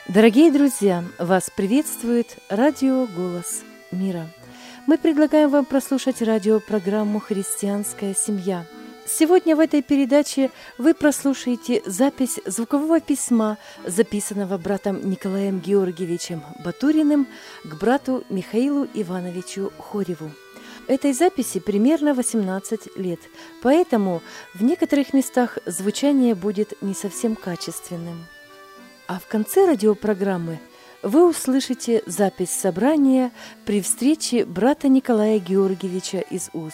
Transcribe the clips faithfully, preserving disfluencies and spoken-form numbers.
Дорогие друзья, вас приветствует радио «Голос мира». Мы предлагаем вам прослушать радиопрограмму «Христианская семья». Сегодня в этой передаче вы прослушаете запись звукового письма, записанного братом Николаем Георгиевичем Батуриным к брату Михаилу Ивановичу Хореву. Этой записи примерно восемнадцать лет, поэтому в некоторых местах звучание будет не совсем качественным. А в конце радиопрограммы вы услышите запись собрания при встрече брата Николая Георгиевича из Уз.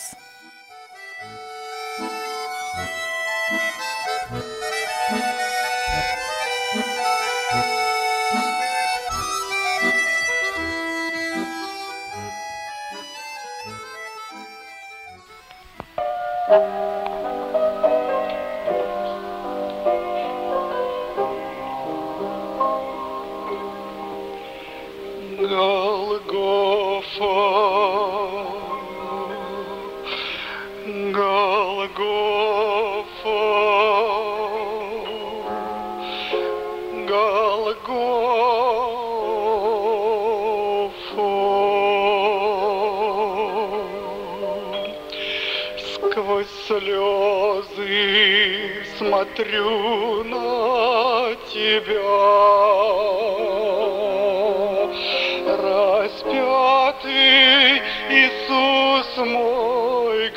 Сквозь слезы смотрю на тебя, распятый Иисус мой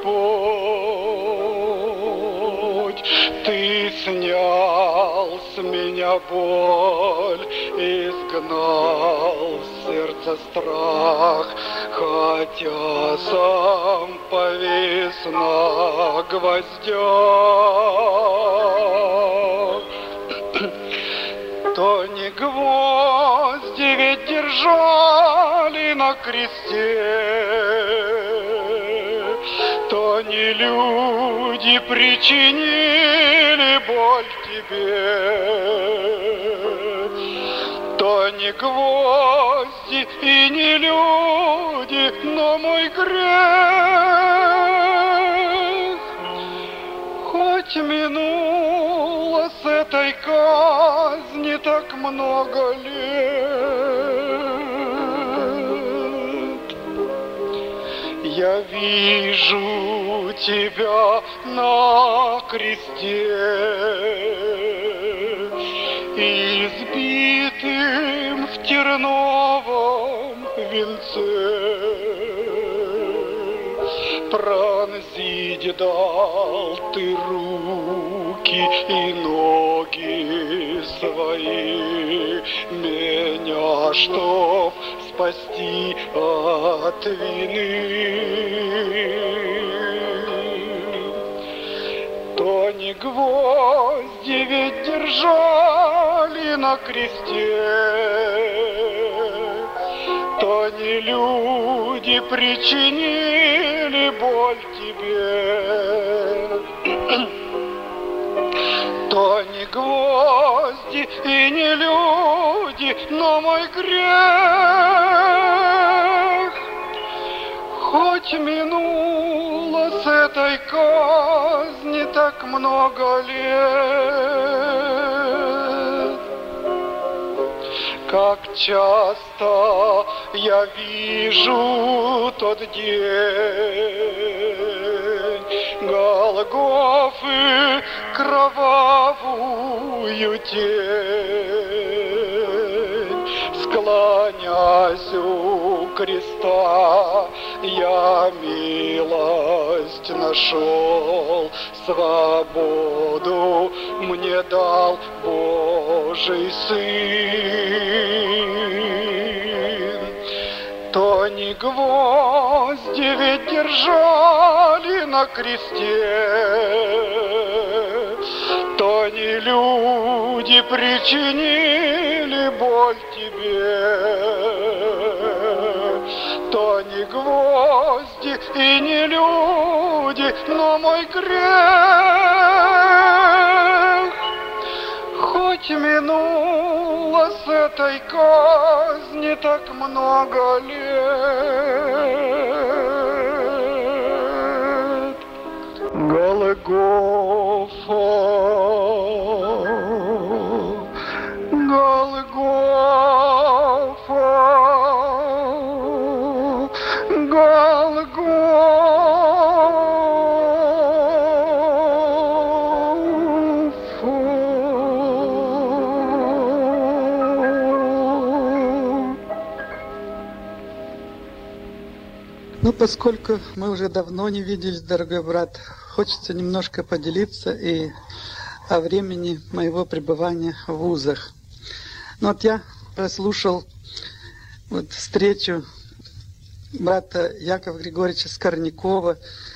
Господь. Ты снял с меня боль, изгнал с сердца страх, хотя сам повис на гвоздях. То не гвозди ведь держали на кресте, то не люди причинили боль тебе, то не гвозди и не люди, но мой грех. Хоть минуло с этой казни так много лет, я вижу тебя на кресте, избитым в терновом венце. Пронзить дал ты руки и ноги свои, меня, чтоб спасти от вины. То не гвозди ведь держали на кресте, то не люди причинили боль тебе, то не гвозди и не люди, но мой грех. Хоть минуло с этой казни так много лет, как часто я вижу тот день Голгофы, кровавую тень. Склонясь у креста, я милость нашел, свободу мне дал Божий Сын. То не гвозди ведь держали на кресте, то не люди причинили боль тебе, то не гвозди и не люди, но мой грех. Хоть минуло с этой казни так много лет, Голгофа, Голгофа. Поскольку мы уже давно не виделись, дорогой брат, хочется немножко поделиться и о времени моего пребывания в вузах. Ну вот я прослушал вот встречу брата Якова Григорьевича Скорнякова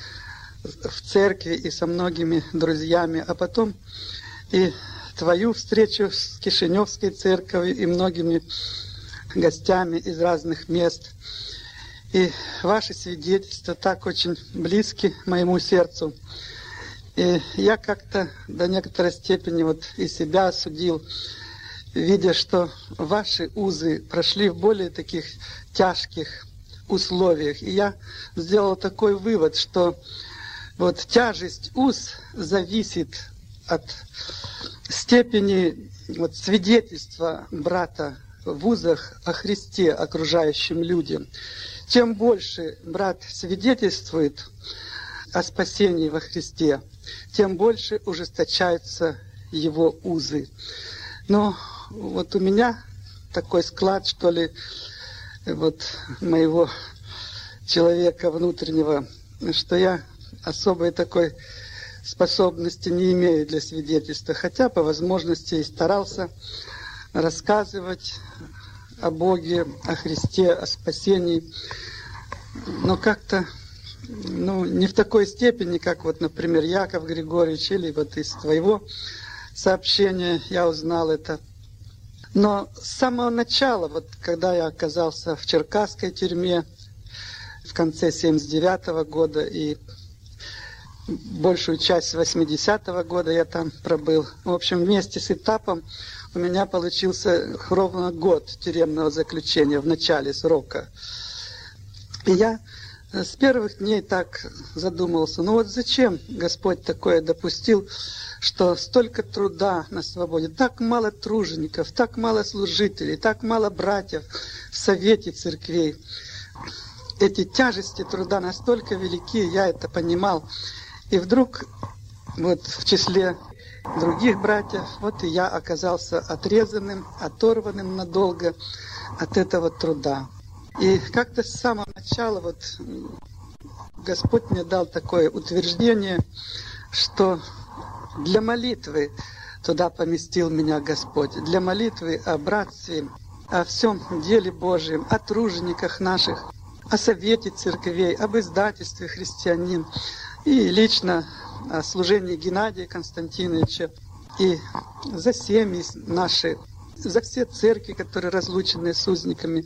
в церкви и со многими друзьями, а потом и твою встречу с Кишиневской церковью и многими гостями из разных мест. И ваши свидетельства так очень близки моему сердцу. И я как-то до некоторой степени вот и себя осудил, видя, что ваши узы прошли в более таких тяжких условиях. И я сделал такой вывод, что вот тяжесть уз зависит от степени вот свидетельства брата в вузах о Христе окружающим людям. Чем больше брат свидетельствует о спасении во Христе, тем больше ужесточаются его узы. Но вот у меня такой склад, что ли, вот моего человека внутреннего, что я особой такой способности не имею для свидетельства, хотя по возможности и старался рассказывать о Боге, о Христе, о спасении, но как-то ну, не в такой степени, как вот, например, Яков Григорьевич, или вот из твоего сообщения я узнал это. Но с самого начала, вот когда я оказался в Черкасской тюрьме в конце семьдесят девятого года и большую часть восьмидесятого года я там пробыл. В общем, вместе с этапом у меня получился ровно год тюремного заключения в начале срока. И я с первых дней так задумался, ну вот зачем Господь такое допустил, что столько труда на свободе, так мало тружеников, так мало служителей, так мало братьев в совете церквей. Эти тяжести труда настолько велики, я это понимал. И вдруг вот в числе других братьев, вот и я оказался отрезанным, оторванным надолго от этого труда. И как-то с самого начала вот Господь мне дал такое утверждение, что для молитвы туда поместил меня Господь, для молитвы о братстве, о всем деле Божьем, о тружениках наших, о совете церквей, об издательстве «Христианин», и лично о служении Геннадия Константиновича, и за семьи наши, за все церкви, которые разлучены с узниками.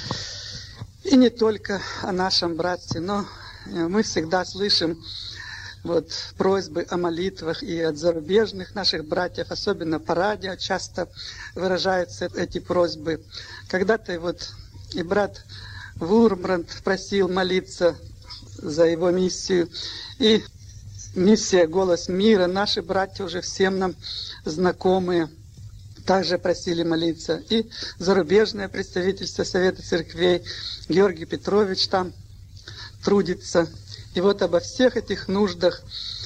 И не только о нашем братстве, но мы всегда слышим вот, просьбы о молитвах и от зарубежных наших братьев, особенно по радио часто выражаются эти просьбы. Когда-то вот и брат Вурмбранд просил молиться за его миссию. И миссия «Голос мира», наши братья уже всем нам знакомые, также просили молиться. И зарубежное представительство Совета Церквей, Георгий Петрович там трудится. И вот обо всех этих нуждах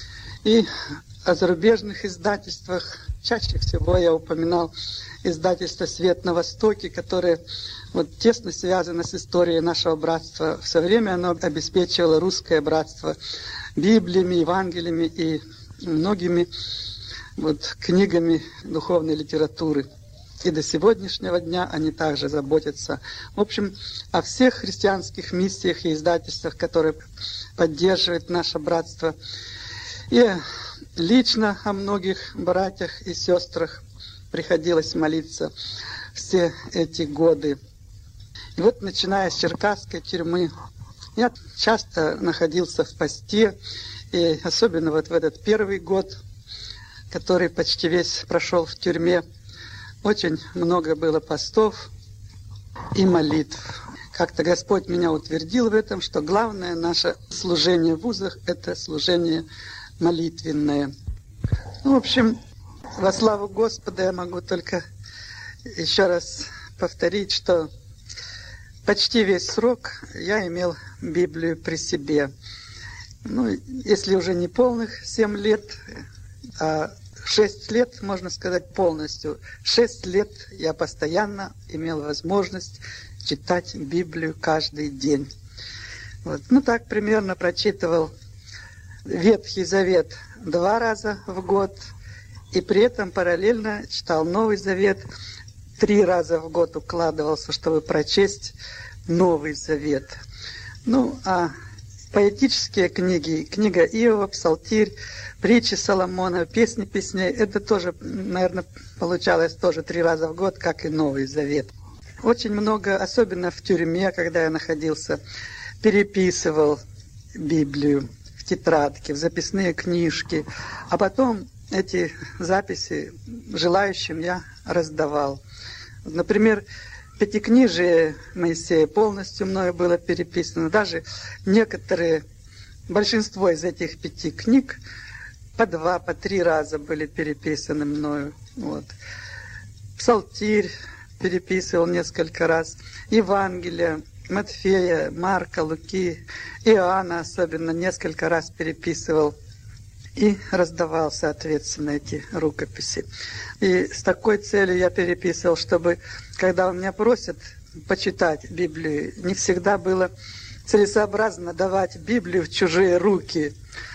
и о зарубежных издательствах, чаще всего я упоминал издательство «Свет на Востоке», которое вот тесно связано с историей нашего братства. В свое время оно обеспечивало русское братство Библиями, Евангелиями и многими вот, книгами духовной литературы. И до сегодняшнего дня они также заботятся, в общем, о всех христианских миссиях и издательствах, которые поддерживают наше братство. И лично о многих братьях и сестрах приходилось молиться все эти годы. И вот, начиная с Черкасской тюрьмы, я часто находился в посте, и особенно вот в этот первый год, который почти весь прошел в тюрьме, очень много было постов и молитв. Как-то Господь меня утвердил в этом, что главное наше служение в вузах – это служение молитвенное. Ну, в общем, во славу Господа я могу только еще раз повторить, что почти весь срок я имел Библию при себе. Ну, если уже не полных семь лет, а шесть лет, можно сказать, полностью. Шесть лет я постоянно имел возможность читать Библию каждый день. Вот. Ну, так примерно прочитывал Ветхий Завет два раза в год, и при этом параллельно читал Новый Завет. Три раза в год укладывался, чтобы прочесть Новый Завет. Ну, а поэтические книги, книга Иова, Псалтирь, притчи Соломона, песни песней, это тоже, наверное, получалось тоже три раза в год, как и Новый Завет. Очень много, особенно в тюрьме, когда я находился, переписывал Библию в тетрадке, в записные книжки, а потом эти записи желающим я раздавал. Например, Пятикнижие Моисея полностью мною было переписано. Даже некоторые, большинство из этих пяти книг по два, по три раза были переписаны мною. Вот. Псалтирь переписывал несколько раз. Евангелие Матфея, Марка, Луки, Иоанна особенно несколько раз переписывал и раздавал, соответственно, эти рукописи. И с такой целью я переписывал, чтобы, когда у меня просят почитать Библию, не всегда было целесообразно давать Библию в чужие руки,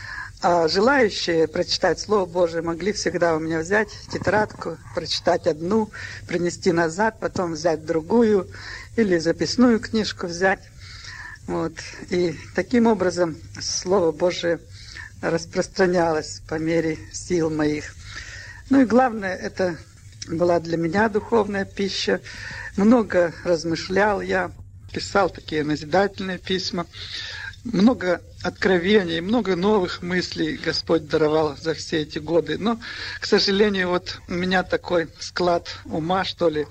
а желающие прочитать Слово Божие могли всегда у меня взять тетрадку, прочитать одну, принести назад, потом взять другую, или записную книжку взять. Вот. И таким образом Слово Божие распространялось по мере сил моих. Ну и главное, это была для меня духовная пища. Много размышлял я, писал такие назидательные письма. Много откровений, много новых мыслей Господь даровал за все эти годы. Но, к сожалению, вот у меня такой склад ума, что ли,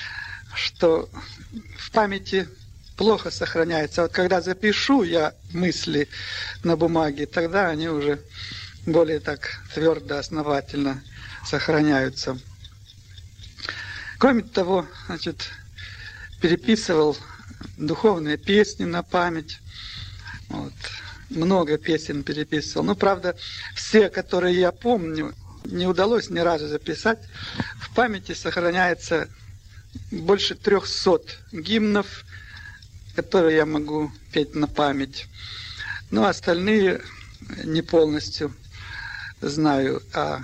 что в памяти плохо сохраняется. Вот когда запишу я мысли на бумаге, тогда они уже более так твердо, основательно сохраняются. Кроме того, значит, переписывал духовные песни на память. Вот. Много песен переписывал. Ну, правда, все, которые я помню, не удалось ни разу записать. В памяти сохраняется больше трехсот гимнов, которые я могу петь на память. Но остальные не полностью знаю. А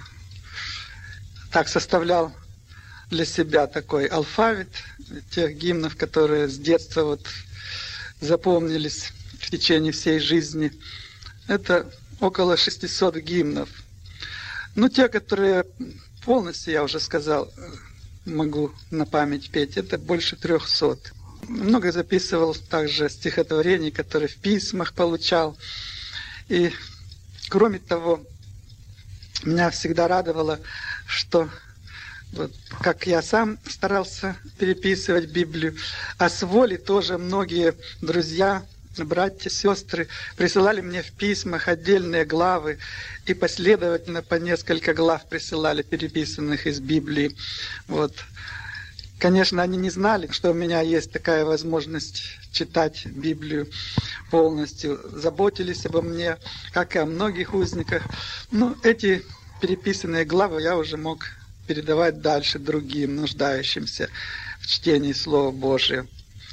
так составлял для себя такой алфавит тех гимнов, которые с детства вот запомнились в течение всей жизни. Это около шестисот гимнов. Ну, те, которые полностью, я уже сказал, могу на память петь, это больше трехсот. Много записывал также стихотворений, которые в письмах получал. И, кроме того, меня всегда радовало, что вот, как я сам старался переписывать Библию, а с воли тоже многие друзья, братья, сестры присылали мне в письмах отдельные главы и последовательно по несколько глав присылали, переписанных из Библии. Вот. Конечно, они не знали, что у меня есть такая возможность читать Библию полностью. Заботились обо мне, как и о многих узниках. Но эти переписанные главы я уже мог передавать дальше другим, нуждающимся в чтении Слова Божия.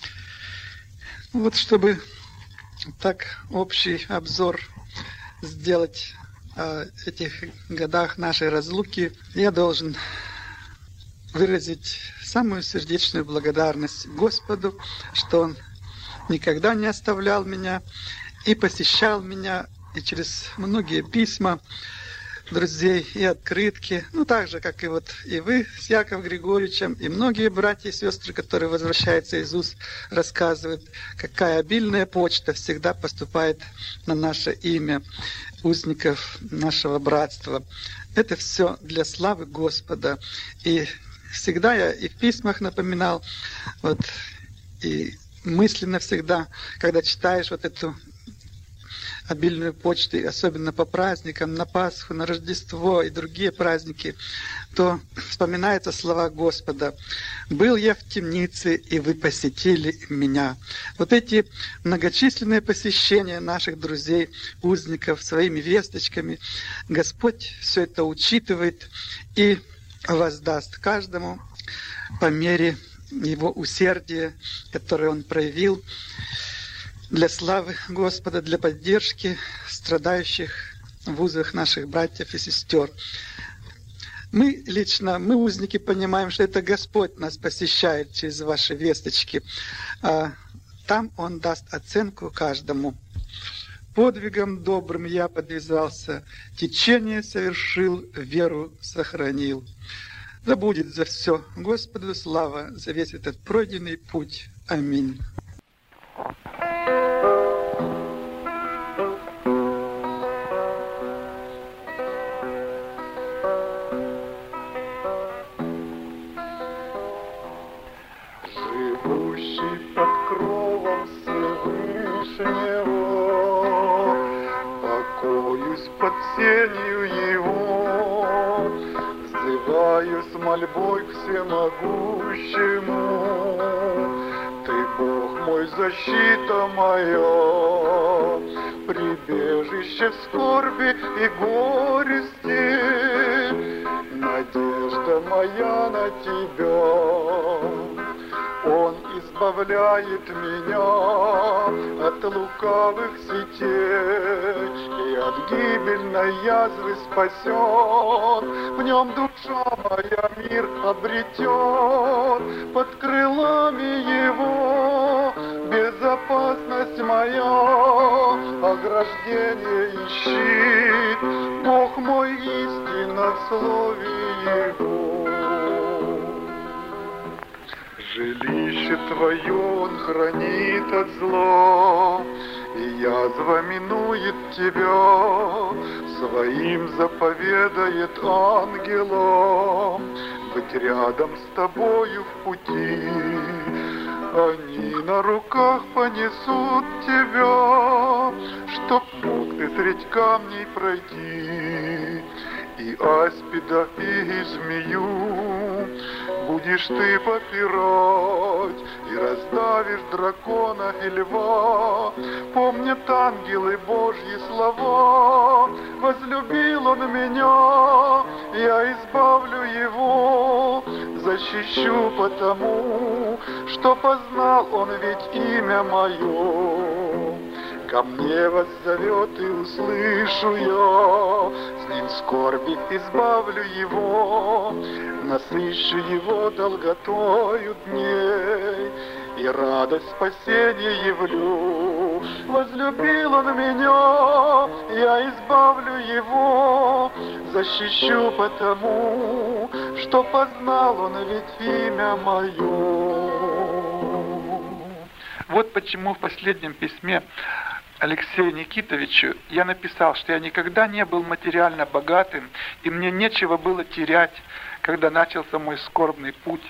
Вот чтобы так общий обзор сделать о этих годах нашей разлуки, я должен выразить самую сердечную благодарность Господу, что Он никогда не оставлял меня и посещал меня, и через многие письма друзей и открытки, ну так же, как и вот и вы с Яковом Григорьевичем, и многие братья и сестры, которые возвращаются из уст, рассказывают, какая обильная почта всегда поступает на наше имя, узников нашего братства. Это все для славы Господа. И всегда я и в письмах напоминал, вот, и мысленно всегда, когда читаешь вот эту обильную почту, особенно по праздникам, на Пасху, на Рождество и другие праздники, то вспоминаются слова Господа: «Был я в темнице, и вы посетили меня». Вот эти многочисленные посещения наших друзей, узников, своими весточками, Господь все это учитывает и воздаст каждому по мере его усердия, которое он проявил для славы Господа, для поддержки страдающих в узах наших братьев и сестер. Мы лично, мы, узники, понимаем, что это Господь нас посещает через ваши весточки. А там Он даст оценку каждому. Подвигом добрым я подвязался, течение совершил, веру сохранил. Да будет за все Господу слава, за весь этот пройденный путь. Аминь. Живущий под кровом Всевышнего, покоюсь под сенью Его, взываю с мольбой к всемогущему. Ты, Бог мой, защита моя, прибежище в скорби и горести, надежда моя на Тебя. Он избавляет меня от лукавых сетей и от гибельной язвы спасен. В нем душа моя мир обретет, под крылами его безопасность моя, ограждение и щит, Бог мой истинно в слове Его. Жилище Твое Он хранит от зла, и язва минует Тебя, своим заповедает ангелам быть рядом с Тобою в пути. Они на руках понесут Тебя, чтоб мог Ты средь камней пройти, и аспида, и змею будешь Ты попирать, и раздавишь дракона и льва. Помнят ангелы Божьи слова, возлюбил Он меня, я избавлю его, защищу потому, что познал Он ведь имя мое. Ко мне воззовет и услышу я, с ним скорби избавлю его, насыщу его долготою дней, и радость спасения явлю. Возлюбил Он меня, я избавлю его, защищу потому, что познал Он ведь имя мое. Вот почему в последнем письме Алексею Никитовичу я написал, что я никогда не был материально богатым, и мне нечего было терять, когда начался мой скорбный путь.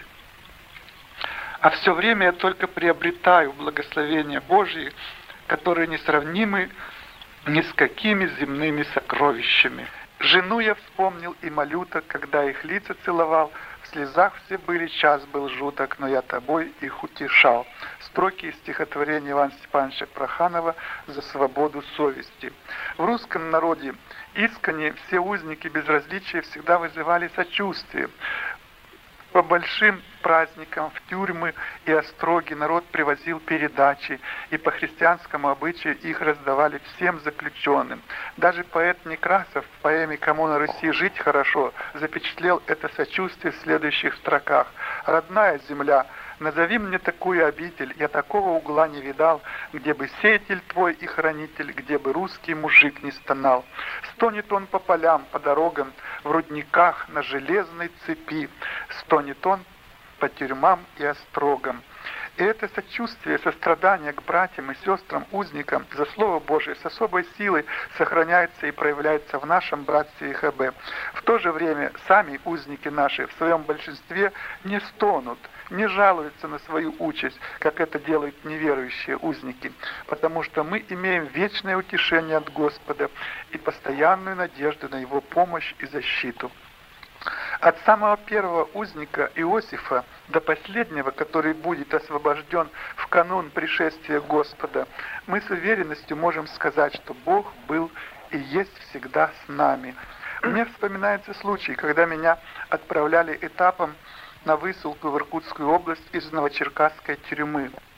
А все время я только приобретаю благословения Божьи, которые несравнимы ни с какими земными сокровищами. Жену я вспомнил и малюток, когда их лица целовал, в слезах все были, час был жуток, но я тобой их утешал. Строки из стихотворения Ивана Степановича Проханова «За свободу совести». В русском народе искренне все узники безразличия всегда вызывали сочувствие. По большим праздникам в тюрьмы и остроги народ привозил передачи, и по христианскому обычаю их раздавали всем заключенным. Даже поэт Некрасов в поэме «Кому на Руси жить хорошо» запечатлел это сочувствие в следующих строках. «Родная земля, назови мне такую обитель, я такого угла не видал, где бы сеятель твой и хранитель, где бы русский мужик не стонал. Стонет он по полям, по дорогам, в рудниках, на железной цепи, стонет он по тюрьмам и острогам». И это сочувствие, сострадание к братьям и сестрам, узникам за Слово Божие с особой силой сохраняется и проявляется в нашем братстве ИХБ. В то же время сами узники наши в своем большинстве не стонут, не жалуются на свою участь, как это делают неверующие узники, потому что мы имеем вечное утешение от Господа и постоянную надежду на Его помощь и защиту. От самого первого узника Иосифа до последнего, который будет освобожден в канун пришествия Господа, мы с уверенностью можем сказать, что Бог был и есть всегда с нами. Мне вспоминается случай, когда меня отправляли этапом на высылку в Иркутскую область из Новочеркасской тюрьмы.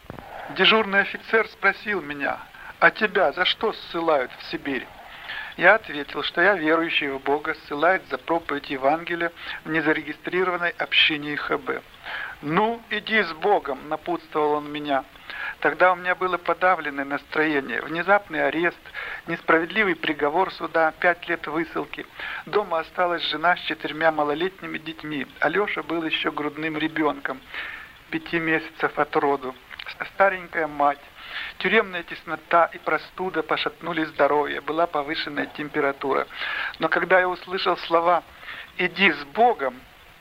Дежурный офицер спросил меня: «А тебя за что ссылают в Сибирь?» Я ответил, что я верующий в Бога, ссылает за проповедь Евангелия в незарегистрированной общине ИХБ. «Ну, иди с Богом», — напутствовал он меня. Тогда у меня было подавленное настроение, внезапный арест, несправедливый приговор суда, пять лет высылки. Дома осталась жена с четырьмя малолетними детьми. Алеша был еще грудным ребенком, пяти месяцев от роду. Старенькая мать. Тюремная теснота и простуда пошатнули здоровье, была повышенная температура. Но когда я услышал слова «иди с Богом»,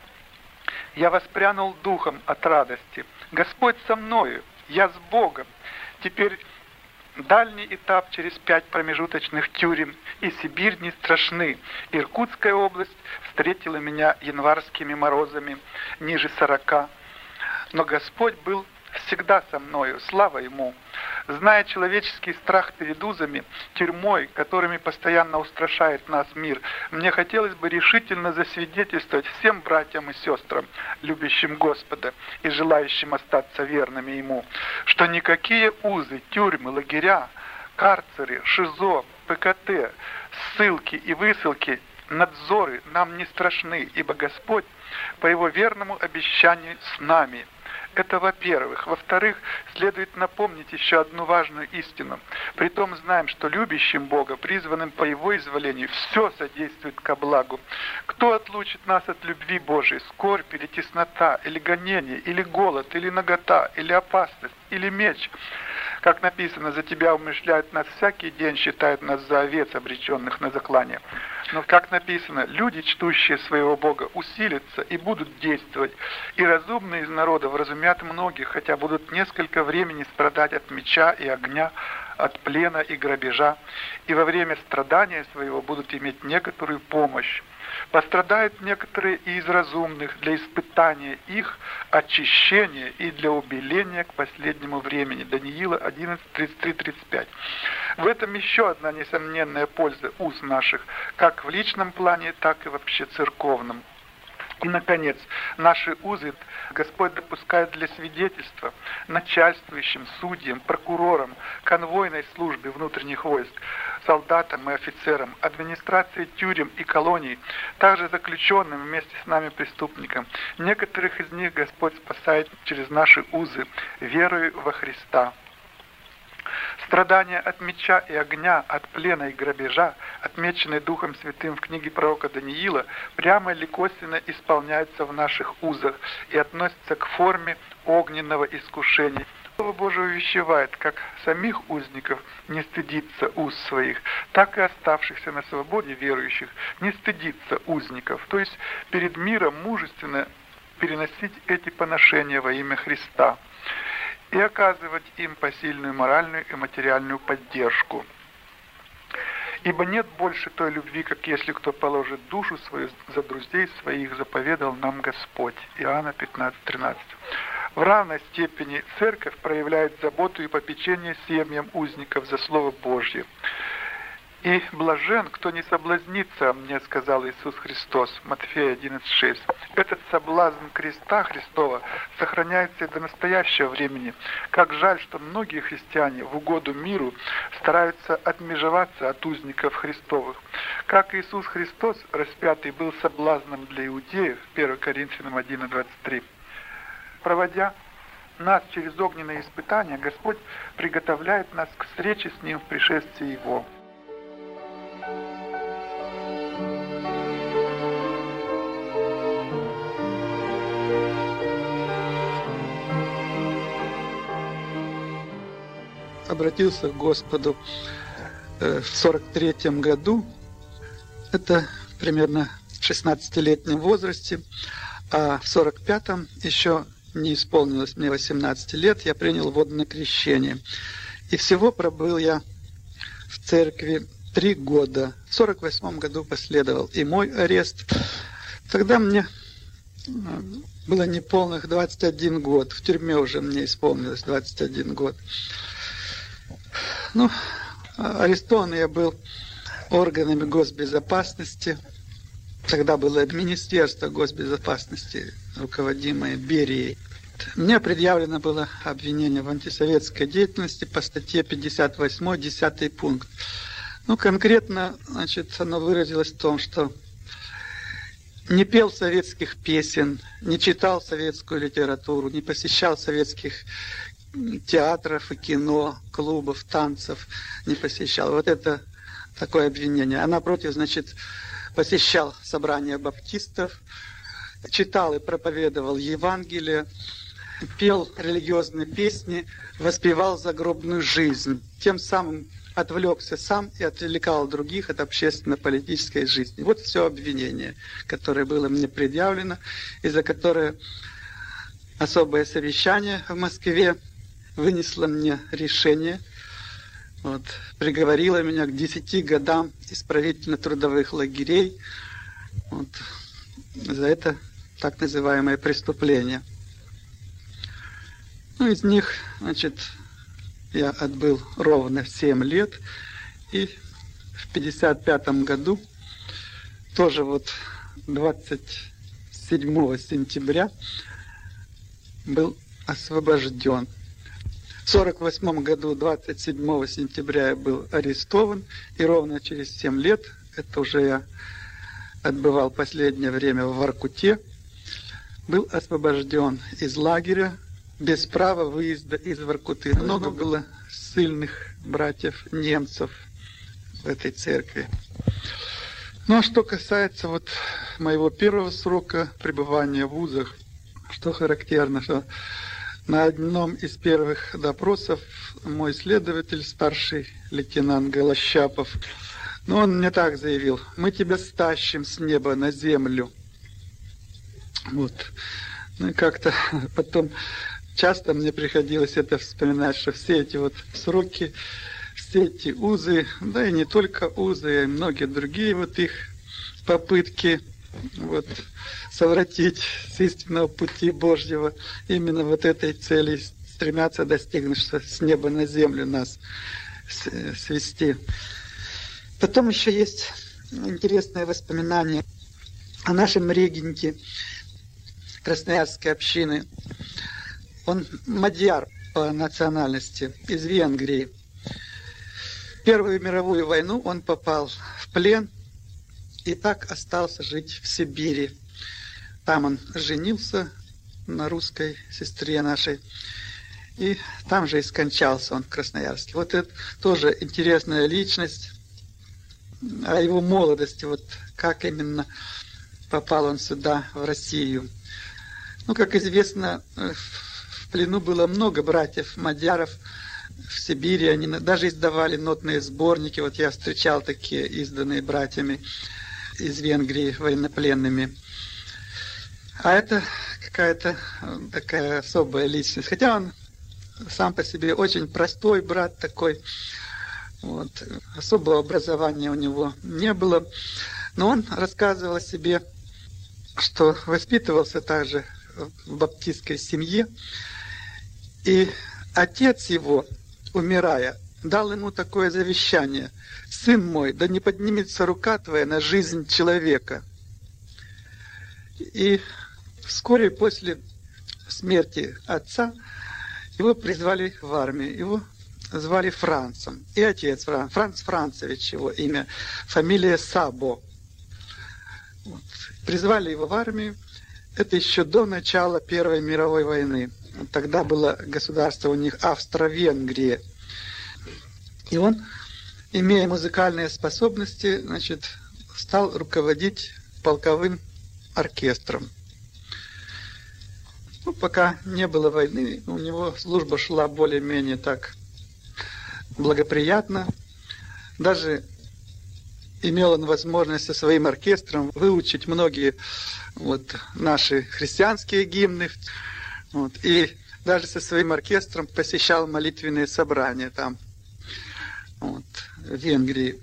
я воспрянул духом от радости. Господь со мною, я с Богом. Теперь дальний этап через пять промежуточных тюрем, и Сибирь не страшны. Иркутская область встретила меня январскими морозами ниже сорока. Но Господь был всегда со мною, слава Ему. Зная человеческий страх перед узами, тюрьмой, которыми постоянно устрашает нас мир, мне хотелось бы решительно засвидетельствовать всем братьям и сестрам, любящим Господа и желающим остаться верными Ему, что никакие узы, тюрьмы, лагеря, карцеры, ШИЗО, ПКТ, ссылки и высылки, надзоры нам не страшны, ибо Господь по Его верному обещанию с нами. Это во-первых. Во-вторых, следует напомнить еще одну важную истину. Притом знаем, что любящим Бога, призванным по Его изволению, все содействует ко благу. Кто отлучит нас от любви Божией? Скорбь или теснота, или гонение, или голод, или нагота, или опасность, или меч? Как написано, за тебя умышляют нас всякий день, считают нас за овец, обреченных на заклание. Но, как написано, люди, чтущие своего Бога, усилятся и будут действовать, и разумные из народа вразумят многих, хотя будут несколько времени страдать от меча и огня, от плена и грабежа, и во время страдания своего будут иметь некоторую помощь. Пострадают некоторые и из разумных для испытания их, очищения и для убеления к последнему времени. Даниила одиннадцать, тридцать три тридцать пять. В этом еще одна несомненная польза уз наших, как в личном плане, так и вообще церковном. И, наконец, наши узы Господь допускает для свидетельства начальствующим, судьям, прокурорам, конвойной службе внутренних войск, солдатам и офицерам, администрации тюрем и колоний, также заключенным вместе с нами преступникам. Некоторых из них Господь спасает через наши узы, верою во Христа. Страдания от меча и огня, от плена и грабежа, отмеченные Духом Святым в книге пророка Даниила, прямо или косвенно исполняются в наших узах и относятся к форме огненного искушения. Слово Божие увещевает, как самих узников не стыдиться уз своих, так и оставшихся на свободе верующих не стыдиться узников, то есть перед миром мужественно переносить эти поношения во имя Христа и оказывать им посильную моральную и материальную поддержку. Ибо нет больше той любви, как если кто положит душу свою за друзей своих, заповедал нам Господь. Иоанна пятнадцать тринадцать. В равной степени церковь проявляет заботу и попечение семьям узников за Слово Божье. «И блажен, кто не соблазнится мне, сказал Иисус Христос». Матфея одиннадцать шесть. Этот соблазн креста Христова сохраняется и до настоящего времени. Как жаль, что многие христиане в угоду миру стараются отмежеваться от узников Христовых. Как Иисус Христос, распятый, был соблазном для иудеев, первое Коринфянам один двадцать три. Проводя нас через огненные испытания, Господь приготовляет нас к встрече с Ним в пришествии Его. Обратился к Господу в сорок третьем году, это примерно в шестнадцатилетнем возрасте, а в сорок пятом еще не исполнилось мне восемнадцати лет, я принял водное крещение. И всего пробыл я в церкви три года. В сорок восьмом году последовал и мой арест. Тогда мне было неполных двадцать один год. В тюрьме уже мне исполнилось двадцать один год. Ну, арестован я был органами госбезопасности. Тогда было Министерство госбезопасности, руководимое Берией. Мне предъявлено было обвинение в антисоветской деятельности по статье пятьдесят восемь, десятый пункт. Ну, конкретно, значит, оно выразилось в том, что не пел советских песен, не читал советскую литературу, не посещал советских театров и кино, клубов, танцев, не посещал. Вот это такое обвинение. А напротив, значит, посещал собрания баптистов, читал и проповедовал Евангелие, пел религиозные песни, воспевал загробную жизнь. Тем самым отвлекся сам и отвлекал других от общественно-политической жизни. Вот все обвинение, которое было мне предъявлено, и за которое особое совещание в Москве вынесло мне решение, вот, приговорило меня к десяти годам исправительно-трудовых лагерей, вот, за это так называемое преступление. Ну, из них, значит, я отбыл ровно семь лет, и в пятьдесят пятом году, тоже вот двадцать седьмого сентября, был освобожден. В сорок восьмом году, двадцать седьмого сентября, я был арестован, и ровно через семь лет, это уже я отбывал последнее время в Воркуте, был освобожден из лагеря, без права выезда из Воркуты. Много было ссыльных братьев немцев в этой церкви. Ну, а что касается вот моего первого срока пребывания в вузах, что характерно, что на одном из первых допросов мой следователь, старший лейтенант Голощапов, ну, он мне так заявил: мы тебя стащим с неба на землю. Вот. Ну, и как-то потом часто мне приходилось это вспоминать, что все эти вот сроки, все эти узы, да и не только узы, а и многие другие вот их попытки вот совратить с истинного пути Божьего, именно вот этой цели стремятся достигнуть, что с неба на землю нас свести. Потом еще есть интересное воспоминание о нашем регенте Красноярской общины. Он мадьяр по национальности, из Венгрии. В Первую мировую войну он попал в плен и так остался жить в Сибири. Там он женился на русской сестре нашей, и там же и скончался он в Красноярске. Вот это тоже интересная личность, о его молодости, вот как именно попал он сюда, в Россию. Ну, как известно, в плену было много братьев мадьяров в Сибири, они даже издавали нотные сборники, вот я встречал такие, изданные братьями из Венгрии, военнопленными. А это какая-то такая особая личность, хотя он сам по себе очень простой брат такой, вот, особого образования у него не было, но он рассказывал о себе, что воспитывался также в баптистской семье, и отец его, умирая, дал ему такое завещание: «Сын мой, да не поднимется рука твоя на жизнь человека». И вскоре после смерти отца его призвали в армию, его звали Францем, и отец Франц, Франц Францевич его имя, фамилия Сабо. Вот. Призвали его в армию. Это еще до начала Первой мировой войны. Тогда было государство у них Австро-Венгрия. И он, имея музыкальные способности, значит, стал руководить полковым оркестром. Ну, пока не было войны, у него служба шла более-менее так благоприятно. Даже имел он возможность со своим оркестром выучить многие вот наши христианские гимны. Вот, и даже со своим оркестром посещал молитвенные собрания там, вот, в Венгрии.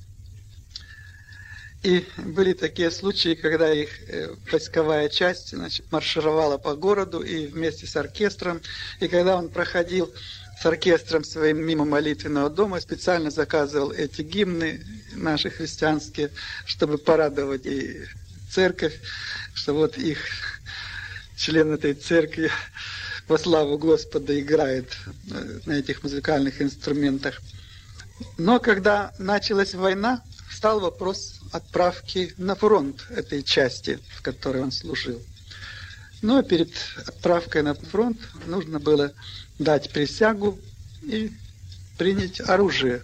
И были такие случаи, когда их войсковая часть, значит, маршировала по городу и вместе с оркестром. И когда он проходил с оркестром своим мимо молитвенного дома, специально заказывал эти гимны наши христианские, чтобы порадовать и церковь, что вот их член этой церкви во славу Господа играет на этих музыкальных инструментах. Но когда началась война, встал вопрос отправки на фронт этой части, в которой он служил. Но перед отправкой на фронт нужно было дать присягу и принять оружие.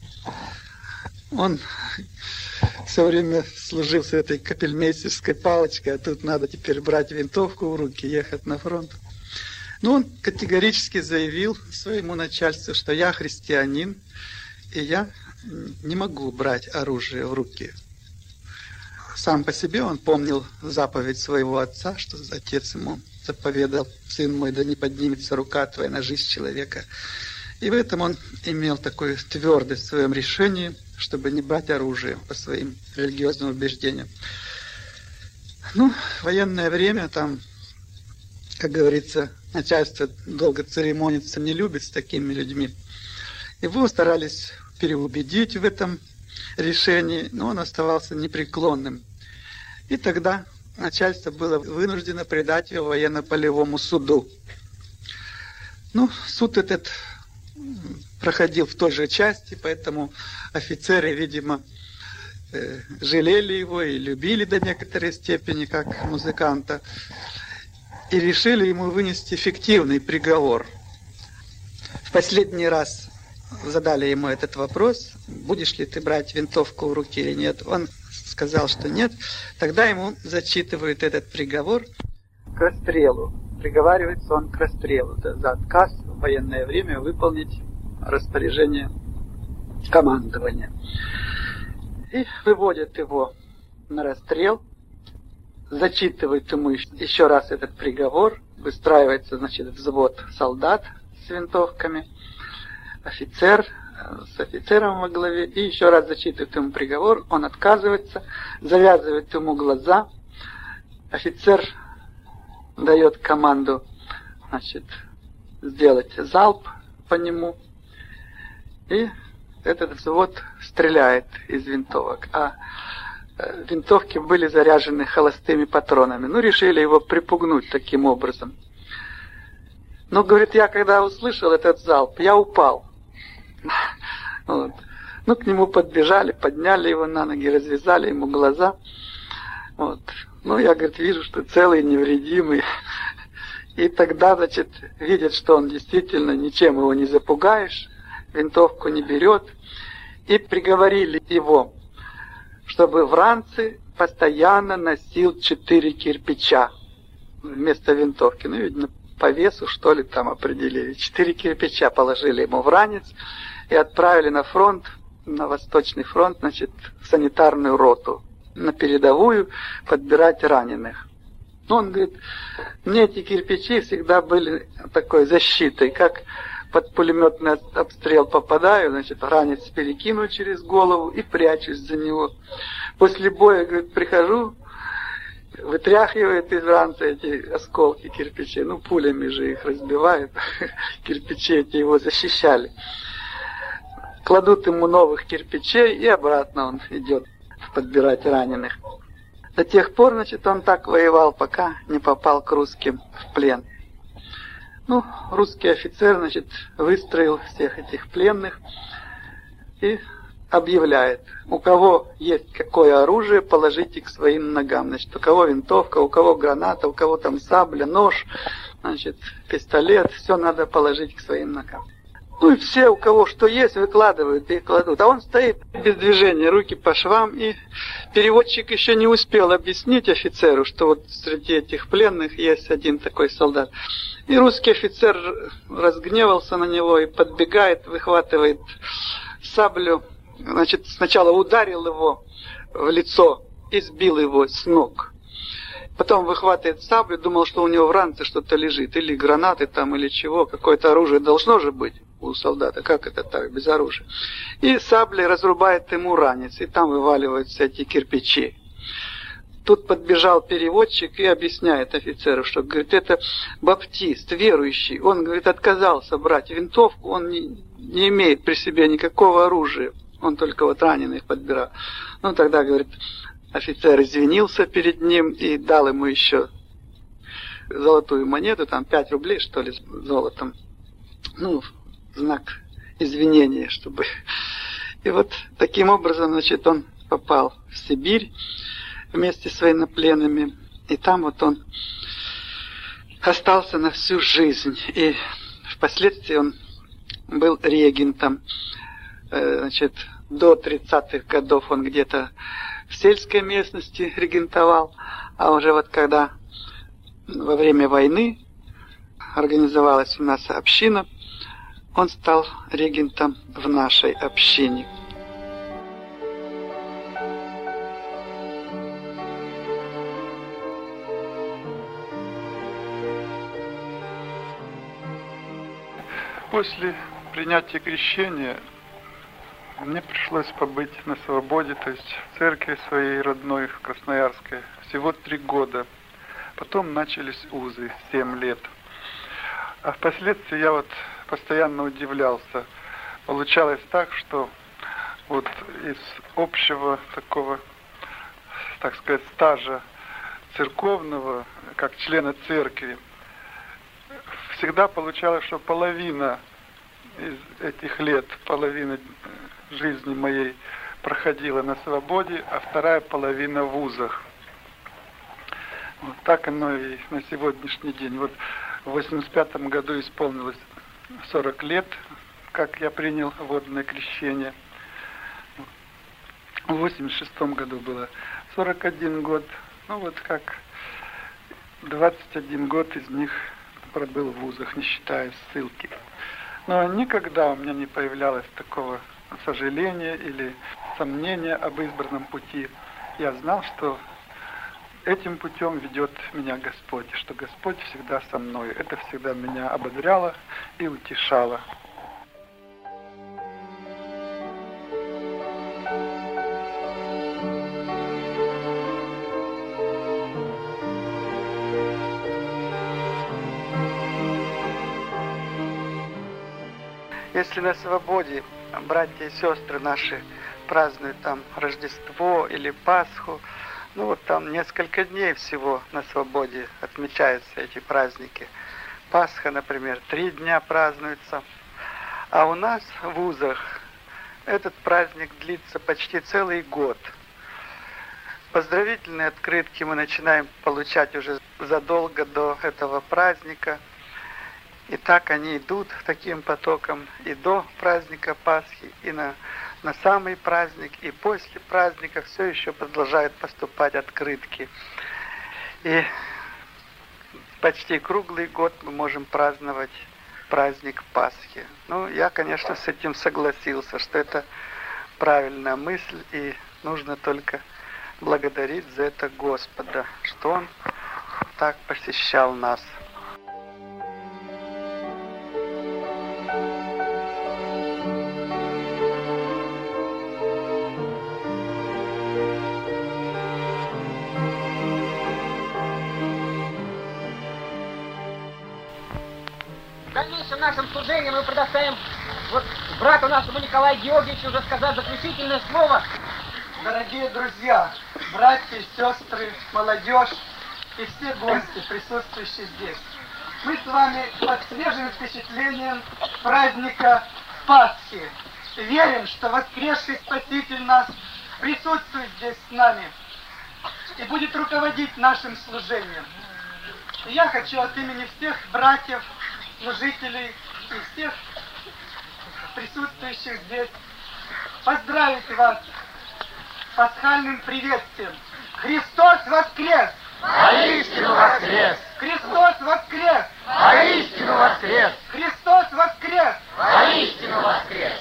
Он все время служил с этой капельмейстерской палочкой, а тут надо теперь брать винтовку в руки, ехать на фронт. Но он категорически заявил своему начальству, что я христианин, и я не могу брать оружие в руки. Сам по себе он помнил заповедь своего отца, что отец ему заповедал: сын мой, да не поднимется рука твоя на жизнь человека. И в этом он имел такую твердость в своем решении, чтобы не брать оружие по своим религиозным убеждениям. Ну, военное время, там, как говорится, начальство долго церемониться не любит с такими людьми. Его старались переубедить в этом решении, но он оставался непреклонным. И тогда начальство было вынуждено предать его военно-полевому суду. Ну, суд этот проходил в той же части, поэтому офицеры, видимо, э, жалели его и любили до некоторой степени как музыканта, и решили ему вынести фиктивный приговор. В последний раз задали ему этот вопрос: будешь ли ты брать винтовку в руки или нет. Он сказал, что нет. Тогда ему зачитывают этот приговор к расстрелу. Приговаривается он к расстрелу за отказ в военное время выполнить распоряжение командования. И выводят его на расстрел, зачитывают ему еще раз этот приговор, выстраивается, значит, взвод солдат с винтовками, офицер с офицером во главе, и еще раз зачитывают ему приговор, он отказывается, завязывает ему глаза, офицер дает команду, значит, сделать залп по нему, и этот взвод стреляет из винтовок. А винтовки были заряжены холостыми патронами. Ну, решили его припугнуть таким образом. Но, говорит, я когда услышал этот залп, я упал. Вот. Ну, к нему подбежали, подняли его на ноги, развязали ему глаза. Вот. Ну, я, говорит, вижу, что целый, невредимый. И тогда, значит, видят, что он действительно ничем его не запугаешь, винтовку не берет. И приговорили его, чтобы в ранце постоянно носил четыре кирпича вместо винтовки. Ну, видно, по весу, что ли, там определили. Четыре кирпича положили ему в ранец и отправили на фронт, на Восточный фронт, значит, в санитарную роту, на передовую подбирать раненых. Ну, он говорит, мне эти кирпичи всегда были такой защитой, как под пулеметный обстрел попадаю, значит, ранец перекину через голову и прячусь за него. После боя, говорит, прихожу, вытряхивает из ранца эти осколки кирпичей, ну, пулями же их разбивают, кирпичи эти его защищали. Кладут ему новых кирпичей, и обратно он идет подбирать раненых. До тех пор, значит, он так воевал, пока не попал к русским в плен. Ну, русский офицер, значит, выстроил всех этих пленных и объявляет: у кого есть какое оружие, положите к своим ногам. Значит, у кого винтовка, у кого граната, у кого там сабля, нож, значит, пистолет, все надо положить к своим ногам. Ну и все, у кого что есть, выкладывают и кладут. А он стоит без движения, руки по швам, и переводчик еще не успел объяснить офицеру, что вот среди этих пленных есть один такой солдат. И русский офицер разгневался на него и подбегает, выхватывает саблю. Значит, сначала ударил его в лицо и сбил его с ног. Потом выхватывает саблю, думал, что у него в ранце что-то лежит, или гранаты там, или чего, какое-то оружие должно же быть у солдата, как это так, без оружия. И саблей разрубает ему ранец, и там вываливаются эти кирпичи. Тут подбежал переводчик и объясняет офицеру, что, говорит, это баптист, верующий, он, говорит, отказался брать винтовку, он не, не имеет при себе никакого оружия, он только вот раненых подбирал. Ну, тогда, говорит, офицер извинился перед ним и дал ему еще золотую монету, там пять рублей, что ли, золотом. Ну, знак извинения, чтобы... И вот таким образом, значит, он попал в Сибирь вместе с военнопленными. И там вот он остался на всю жизнь. И впоследствии он был регентом. Значит, до тридцатых годов он где-то в сельской местности регентовал. А уже вот когда во время войны организовалась у нас община, он стал регентом в нашей общине. После принятия крещения мне пришлось побыть на свободе, то есть в церкви своей родной, в Красноярской, всего три года. Потом начались узы, семь лет. А впоследствии я вот постоянно удивлялся. Получалось так, что вот из общего такого, так сказать, стажа церковного, как члена церкви, всегда получалось, что половина из этих лет, половина жизни моей проходила на свободе, а вторая половина в вузах. Вот так оно и на сегодняшний день. Вот в восемьдесят пятом году исполнилось сорок лет, как я принял водное крещение. В восемьдесят шестом году было сорок один год. Ну вот как двадцать один год из них пробыл в вузах, не считая ссылки. Но никогда у меня не появлялось такого сожаления или сомнения об избранном пути. Я знал, что этим путем ведет меня Господь, что Господь всегда со мной. Это всегда меня ободряло и утешало. Если на свободе братья и сестры наши празднуют там Рождество или Пасху, ну вот там несколько дней всего на свободе отмечаются эти праздники. Пасха, например, три дня празднуется. А у нас в вузах этот праздник длится почти целый год. Поздравительные открытки мы начинаем получать уже задолго до этого праздника. И так они идут таким потоком и до праздника Пасхи, и на, на самый праздник, и после праздника все еще продолжают поступать открытки. И почти круглый год мы можем праздновать праздник Пасхи. Ну, я, конечно, с этим согласился, что это правильная мысль, и нужно только благодарить за это Господа, что Он так посещал нас. В дальнейшем нашем служении мы предоставим вот брату нашему Николаю Георгиевичу уже сказать заключительное слово. Дорогие друзья, братья, сестры, молодежь и все гости, присутствующие здесь. Мы с вами под свежим впечатлением праздника Пасхи. Верим, что воскресший Спаситель нас присутствует здесь с нами и будет руководить нашим служением. И я хочу от имени всех братьев, служителей и всех присутствующих здесь поздравить вас с пасхальным приветствием. Христос воскрес! Воистину воскрес! Христос воскрес! Воистину воскрес! Христос воскрес! Воистину воскрес!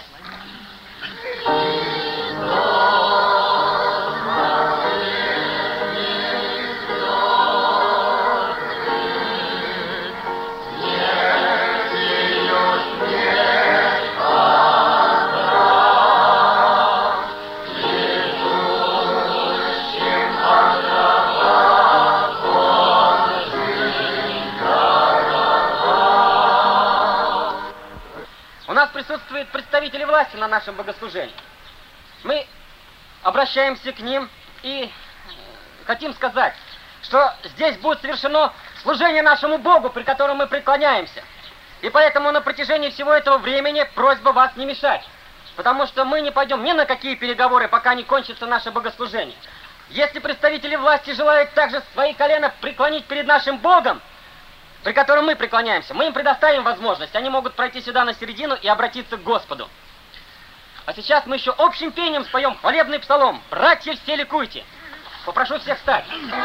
Присутствуют представители власти на нашем богослужении. Мы обращаемся к ним и хотим сказать, что здесь будет совершено служение нашему Богу, при котором мы преклоняемся. И поэтому на протяжении всего этого времени просьба вас не мешать. Потому что мы не пойдем ни на какие переговоры, пока не кончится наше богослужение. Если представители власти желают также свои колена преклонить перед нашим Богом, при котором мы преклоняемся, мы им предоставим возможность. Они могут пройти сюда на середину и обратиться к Господу. А сейчас мы еще общим пением споем хвалебный псалом. «Братья, все ликуйте». Попрошу всех встать.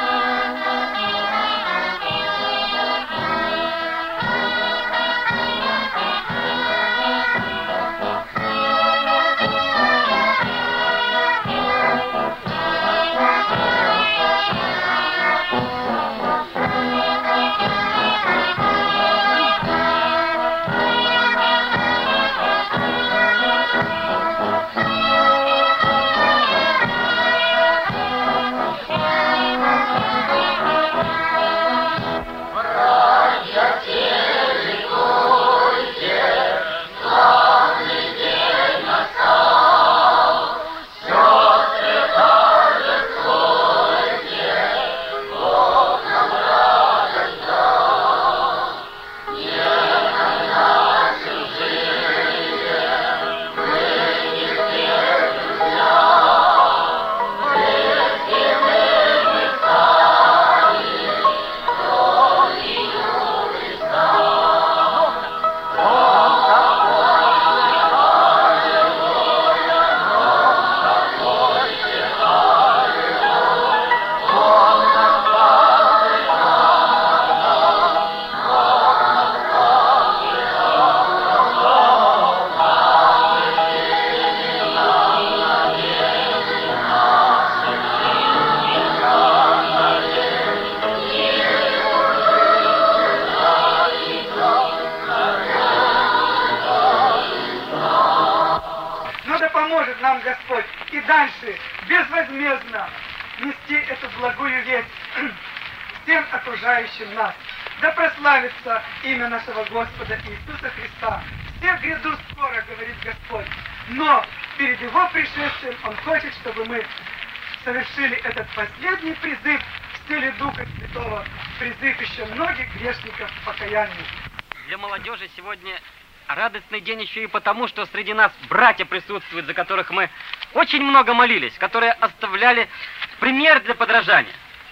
Нас. Да прославится имя нашего Господа Иисуса Христа. Все гряду скоро, говорит Господь. Но перед Его пришествием Он хочет, чтобы мы совершили этот последний призыв в стиле Духа Святого, призыв еще многих грешников к покаянию. Для молодежи сегодня радостный день еще и потому, что среди нас братья присутствуют, за которых мы очень много молились, которые оставляли пример для подражания.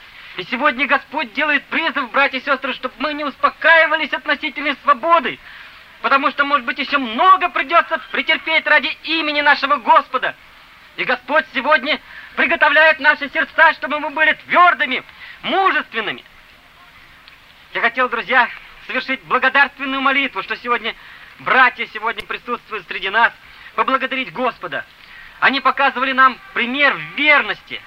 И сегодня Господь делает призыв, братья и сестры, чтобы мы не успокаивались относительно свободы, потому что, может быть, еще много придется претерпеть ради имени нашего Господа. И Господь сегодня приготовляет наши сердца, чтобы мы были твердыми, мужественными. Я хотел, друзья, совершить благодарственную молитву, что сегодня братья сегодня присутствуют среди нас, поблагодарить Господа. Они показывали нам пример верности.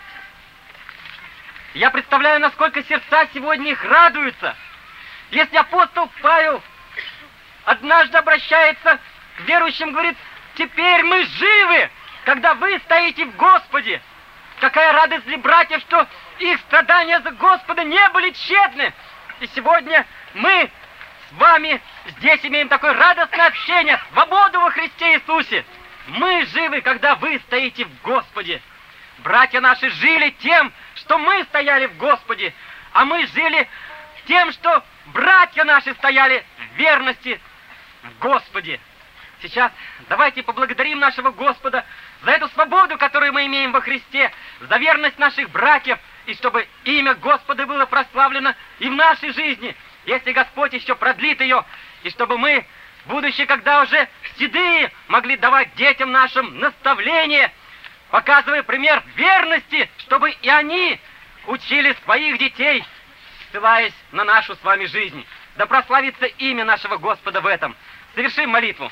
Я представляю, насколько сердца сегодня их радуются. Если апостол Павел однажды обращается к верующим, говорит: «Теперь мы живы, когда вы стоите в Господе». Какая радость для братьев, что их страдания за Господа не были тщетны. И сегодня мы с вами здесь имеем такое радостное общение, свободу во Христе Иисусе. Мы живы, когда вы стоите в Господе. Братья наши жили тем, что мы стояли в Господе, а мы жили тем, что братья наши стояли в верности в Господе. Сейчас давайте поблагодарим нашего Господа за эту свободу, которую мы имеем во Христе, за верность наших братьев, и чтобы имя Господа было прославлено и в нашей жизни, если Господь еще продлит ее, и чтобы мы, будучи, когда уже седые, могли давать детям нашим наставление, показывая пример верности, чтобы и они учили своих детей, ссылаясь на нашу с вами жизнь. Да прославится имя нашего Господа в этом. Совершим молитву.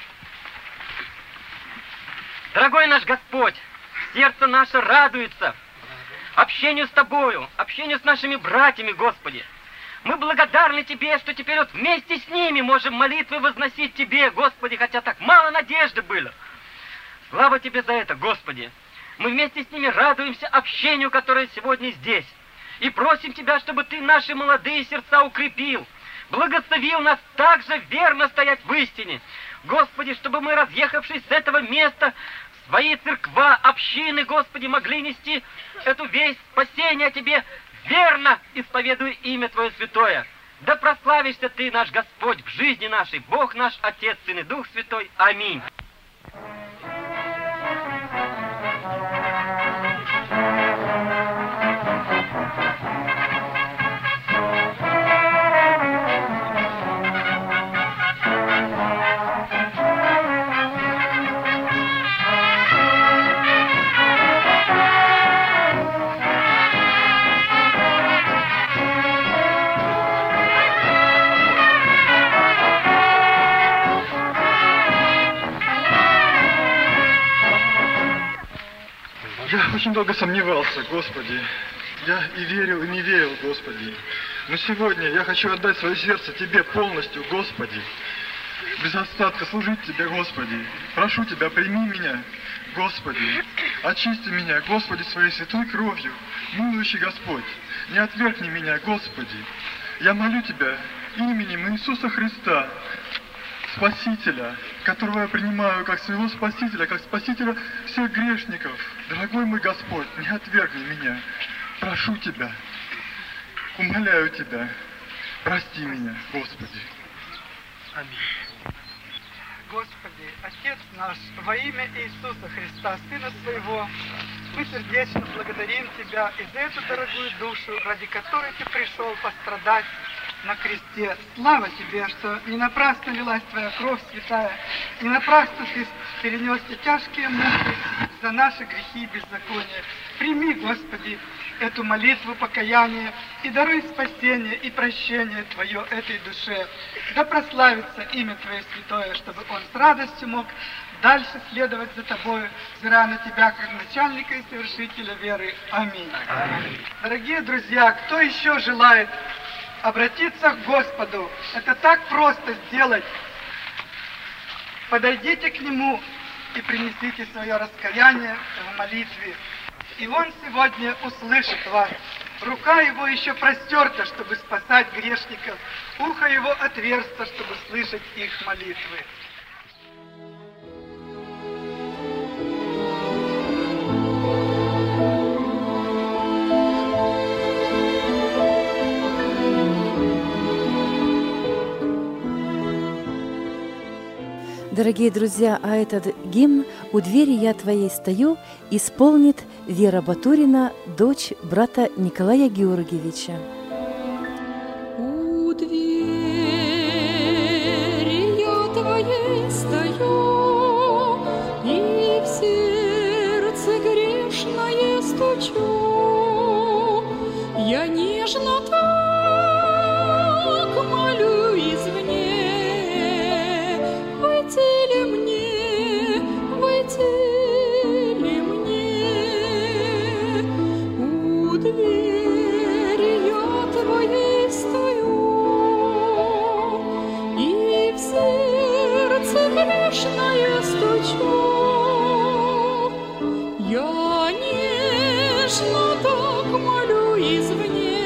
Дорогой наш Господь, сердце наше радуется общению с Тобою, общению с нашими братьями, Господи. Мы благодарны Тебе, что теперь вот вместе с ними можем молитвы возносить Тебе, Господи, хотя так мало надежды было. Слава Тебе за это, Господи. Мы вместе с ними радуемся общению, которое сегодня здесь. И просим Тебя, чтобы Ты наши молодые сердца укрепил, благословил нас также верно стоять в истине. Господи, чтобы мы, разъехавшись с этого места, свои церква, общины, Господи, могли нести эту весть спасения Тебе верно исповедуя имя Твое святое. Да прославишься Ты, наш Господь, в жизни нашей, Бог наш, Отец, Сын и Дух Святой. Аминь. Я очень долго сомневался, Господи. Я и верил, и не верил, Господи. Но сегодня я хочу отдать свое сердце Тебе полностью, Господи. Без остатка служить Тебе, Господи. Прошу Тебя, прими меня, Господи. Очисти меня, Господи, своей святой кровью. Милующий Господь, не отвергни меня, Господи. Я молю Тебя именем Иисуса Христа, Спасителя, которого я принимаю как своего Спасителя, как Спасителя всех грешников. Дорогой мой Господь, не отвергни меня. Прошу Тебя, умоляю Тебя, прости меня, Господи. Аминь. Господи, Отец наш, во имя Иисуса Христа, Сына Своего, мы сердечно благодарим Тебя и за эту дорогую душу, ради которой Ты пришел пострадать на кресте. Слава Тебе, что не напрасно лилась Твоя кровь святая, не напрасно Ты перенес те тяжкие муки за наши грехи и беззакония. Прими, Господи, эту молитву покаяния и даруй спасение и прощение Твое этой душе. Да прославится имя Твое святое, чтобы он с радостью мог дальше следовать за Тобою, взирая на Тебя, как начальника и совершителя веры. Аминь. Аминь. Дорогие друзья, кто еще желает обратиться к Господу? Это так просто сделать. Подойдите к Нему и принесите свое раскаяние в молитве. И Он сегодня услышит вас. Рука Его еще простерта, чтобы спасать грешников. Ухо Его отверсто, чтобы слышать их молитвы. Дорогие друзья, а этот гимн «У двери я твоей стою» исполнит Вера Батурина, дочь брата Николая Георгиевича. У двери я твоей стою, и в сердце грешное стучу. Я нежно так молю извне, войти ли мне, войти ли мне? У двери я твоей стою, и в сердце грешное стучу. Я нежно так молю извне,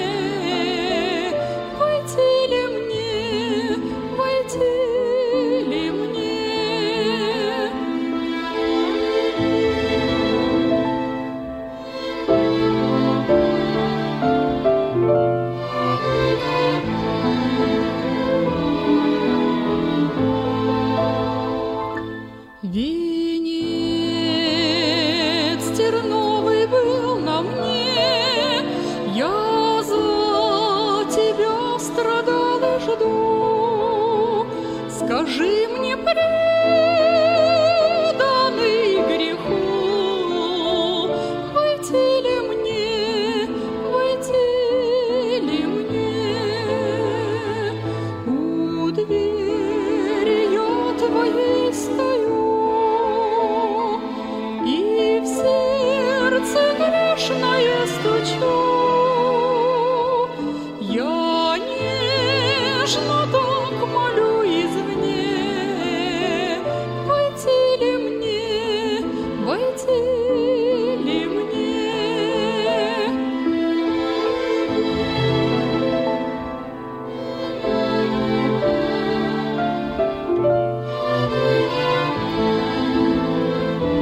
войти ли мне, войти ли мне? Венец терновый был на мне, я за тебя страдал и жду. Скажи мне, преданный греху, войти ли мне, войти ли мне? У двери я твоей стою, и в сердце грешное стучу. Я нежно так молю извне, войти ли мне, войти ли мне?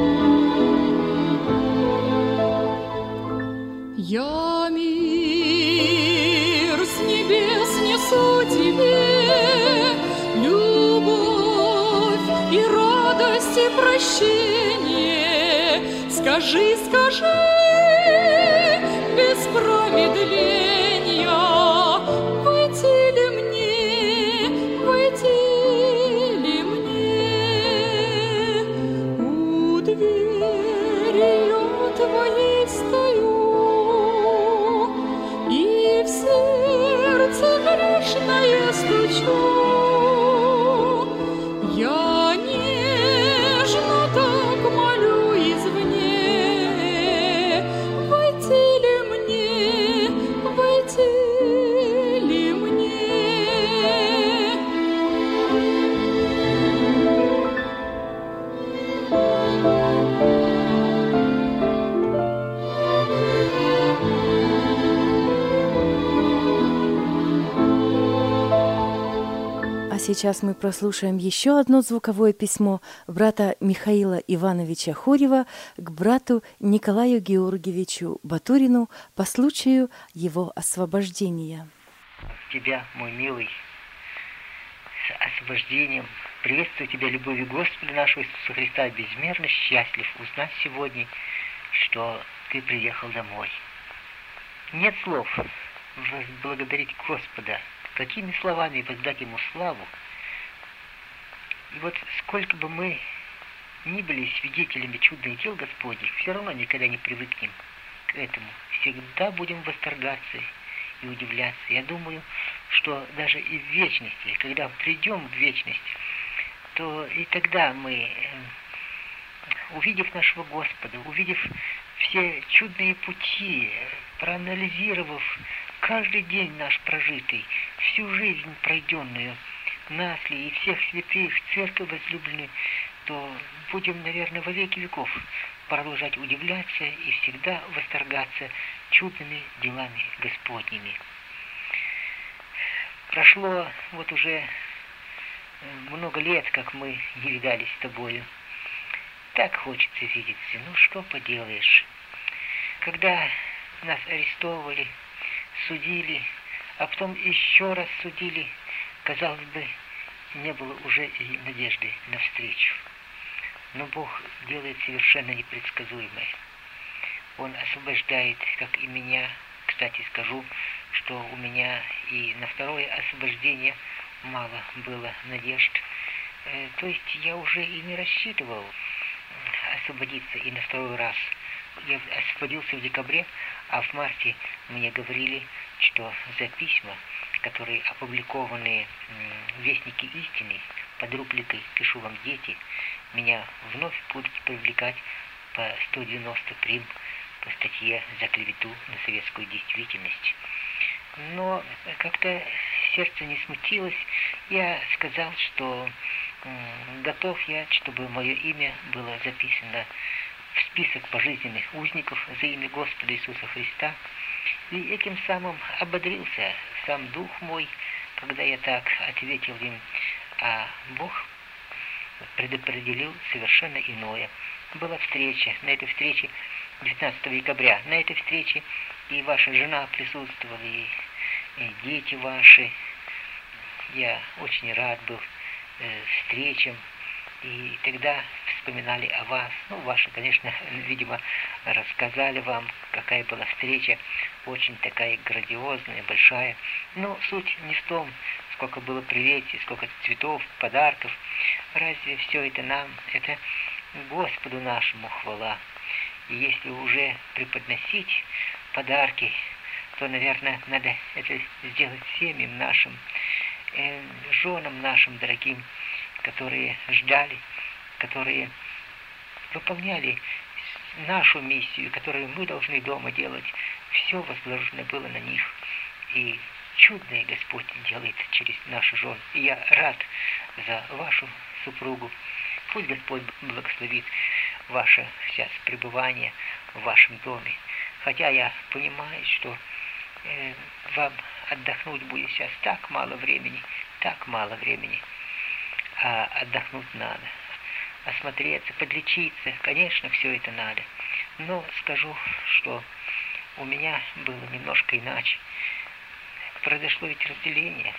Я милостивый тебе любовь и радость и прощение. Скажи, скажи без промедления, войти ли мне, войти ли мне? У дверью твоей стою, и в сердце грешное стучу. Я нежно так молю извне, войти ли мне, войти ли мне? А сейчас мы прослушаем еще одно звуковое письмо брата Михаила Ивановича Хорьева к брату Николаю Георгиевичу Батурину по случаю его освобождения. Тебя, мой милый, с освобождением. Приветствую тебя любовью Господа нашего Иисуса Христа. Безмерно счастлив узнать сегодня, что ты приехал домой. Нет слов возблагодарить Господа, какими словами воздать Ему славу. И вот сколько бы мы ни были свидетелями чудных дел Господних, все равно никогда не привыкнем к этому. Всегда будем восторгаться и удивляться. Я думаю, что даже и в вечности, когда придем в вечность, то и тогда мы, увидев нашего Господа, увидев все чудные пути, проанализировав каждый день наш прожитый, всю жизнь пройденную, нас ли и всех святых, церковь возлюбленную, то будем, наверное, во веки веков продолжать удивляться и всегда восторгаться чудными делами Господними. Прошло вот уже много лет, как мы не видались с тобою. Так хочется видеться, ну что поделаешь. Когда нас арестовывали, судили, а потом еще раз судили, казалось бы, не было уже и надежды на встречу. Но Бог делает совершенно непредсказуемое. Он освобождает, как и меня. Кстати, скажу, что у меня и на второе освобождение мало было надежд. То есть я уже и не рассчитывал освободиться и на второй раз. Я освободился в декабре, а в марте мне говорили, что за письма, которые опубликованы в Вестнике истины под рубрикой «Пишу вам, дети», меня вновь будут привлекать по сто девяносто прим по статье за клевету на советскую действительность. Но как-то сердце не смутилось. Я сказал, что готов я, чтобы мое имя было записано в список пожизненных узников за имя Господа Иисуса Христа. И этим самым ободрился сам дух мой, когда я так ответил им, а Бог предопределил совершенно иное. Была встреча, на этой встрече девятнадцатого декабря, на этой встрече и ваша жена присутствовала, и, и дети ваши. Я очень рад был э, встречам, и тогда вспоминали о вас. Ну, ваши, конечно, видимо, рассказали вам, какая была встреча, очень такая грандиозная, большая. Но суть не в том, сколько было приветствий, сколько цветов, подарков. Разве все это нам? Это Господу нашему хвала. И если уже преподносить подарки, то, наверное, надо это сделать семьям нашим, э, женам нашим дорогим, которые ждали, которые выполняли нашу миссию, которую мы должны дома делать. Все возложено было на них. И чудное Господь делает через нашу жену. И я рад за вашу супругу. Пусть Господь благословит ваше сейчас пребывание в вашем доме. Хотя я понимаю, что э, вам отдохнуть будет сейчас так мало времени, так мало времени. А отдохнуть надо, осмотреться, подлечиться, конечно, все это надо. Но скажу, что у меня было немножко иначе. Произошло ведь разделение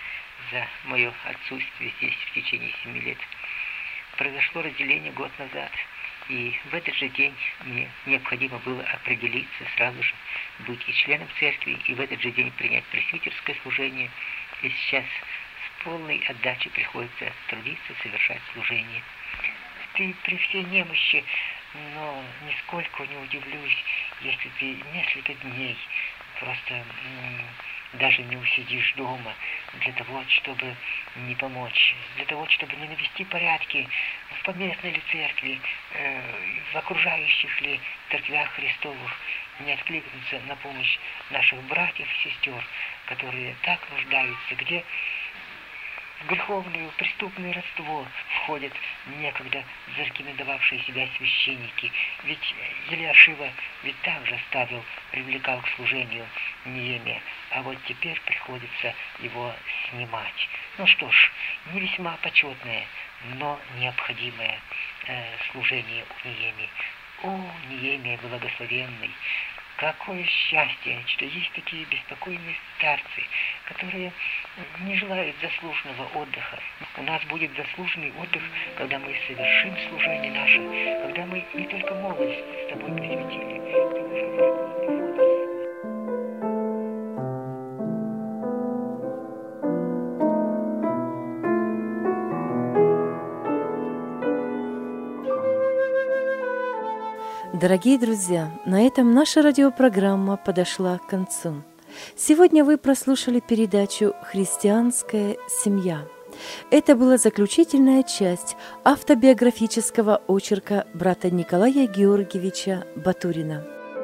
за мое отсутствие здесь в течение семи лет. Произошло разделение год назад, и в этот же день мне необходимо было определиться сразу же, быть и членом церкви, и в этот же день принять пресвитерское служение. И сейчас с полной отдачей приходится трудиться, совершать служение. Ты при всей немощи, но нисколько не удивлюсь, если ты несколько дней просто м- даже не усидишь дома для того, чтобы не помочь, для того, чтобы не навести порядки в поместной ли церкви, э, в окружающих ли церквях Христовых, не откликнуться на помощь наших братьев и сестер, которые так нуждаются, где в греховное, преступное родство входят некогда зарекомендовавшие себя священники. Ведь Елиашива ведь также ставил, привлекал к служению Неемия, а вот теперь приходится его снимать. Ну что ж, не весьма почетное, но необходимое э, служение у Неемии. О, Неемия благословенный! Какое счастье, что есть такие беспокойные старцы, которые не желают заслуженного отдыха. У нас будет заслуженный отдых, когда мы совершим служение наше, когда мы не только молодость с тобой посвятили. Дорогие друзья, на этом наша радиопрограмма подошла к концу. Сегодня вы прослушали передачу «Христианская семья». Это была заключительная часть автобиографического очерка брата Николая Георгиевича Батурина.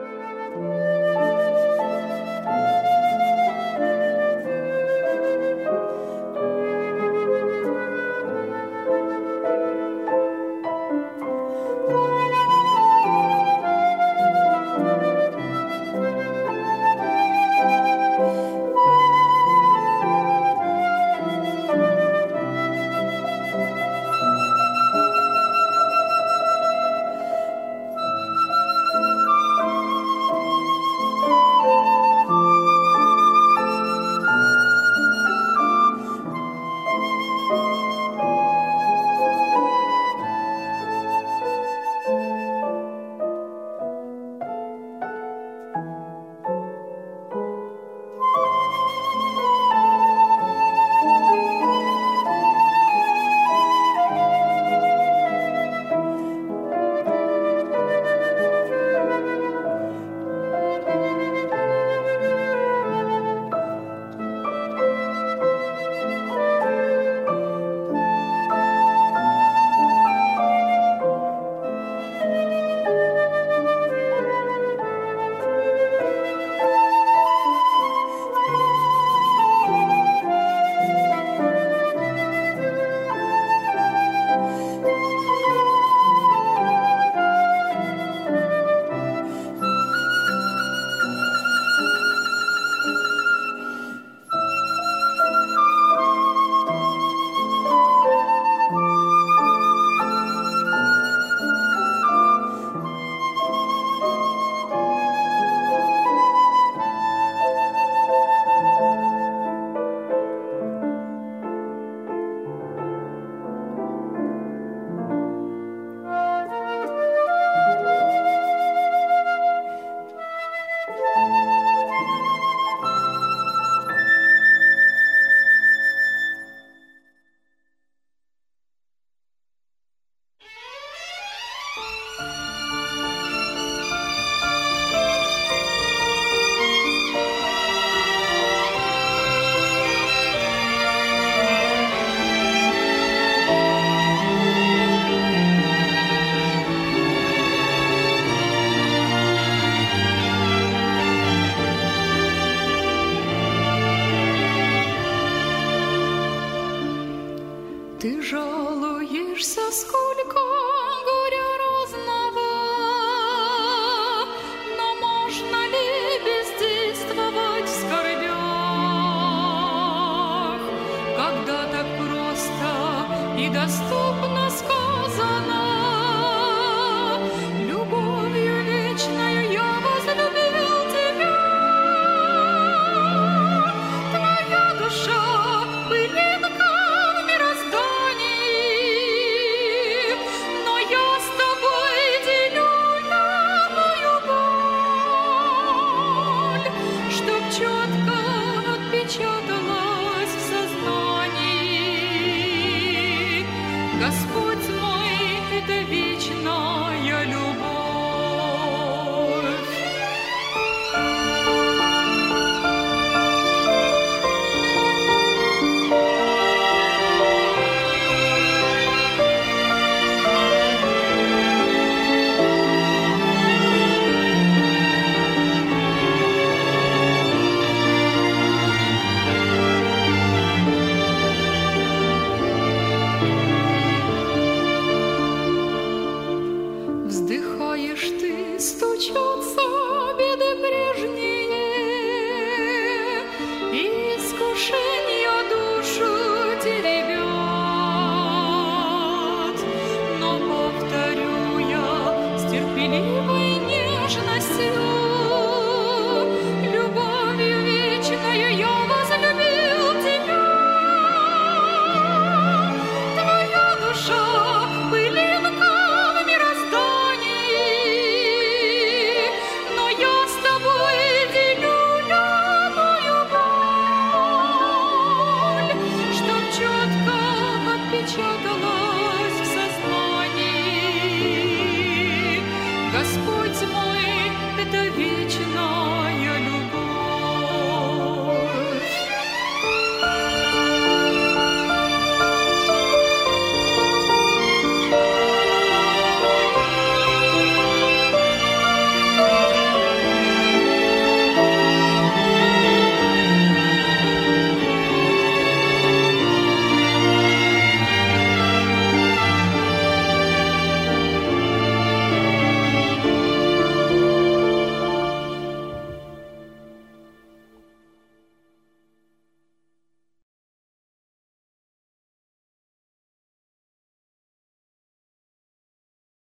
Ты жалуешься, сколько горя разного, но можно ли бездействовать в скорбях, когда так просто и доступно сказано: любовью вечною я возлюбил тебя, твоя душа пылит Господь.